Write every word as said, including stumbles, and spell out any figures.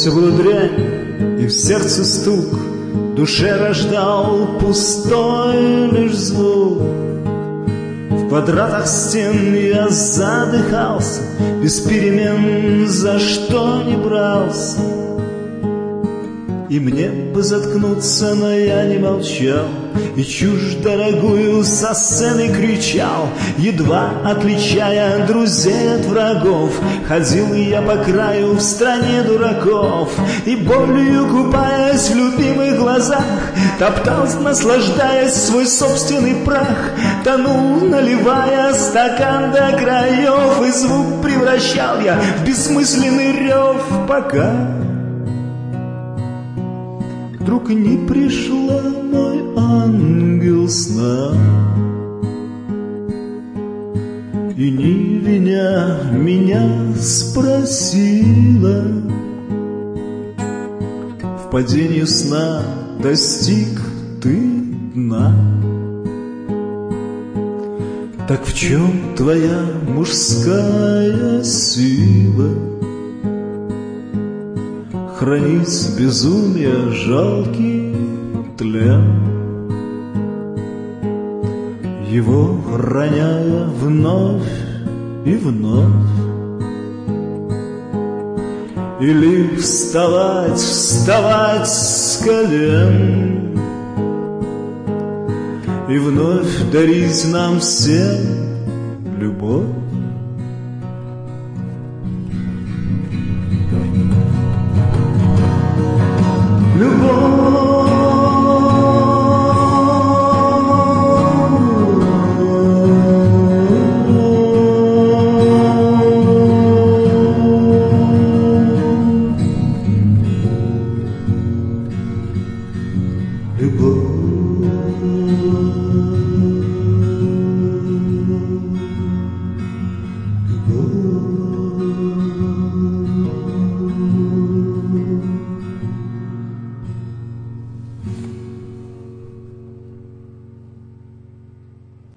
все было дрянь, и в сердце стук, в душе рождал пустой лишь звук. В квадратах стен я задыхался, без перемен за что не брался. И мне бы заткнуться, но я не молчал, и чушь дорогую со сцены кричал, едва отличая друзей от врагов. Ходил я по краю в стране дураков, и болью купаясь в любимых глазах, топтал, наслаждаясь свой собственный прах, тонул, наливая стакан до краев, и звук превращал я в бессмысленный рев, пока вдруг не пришла мой ангел сна, и не виня меня спросила: в падении сна достиг ты дна? Так в чем твоя мужская сила хранить безумие жалкий тлен, его роняя вновь и вновь? Или вставать, вставать с колен и вновь дарить нам всем любовь?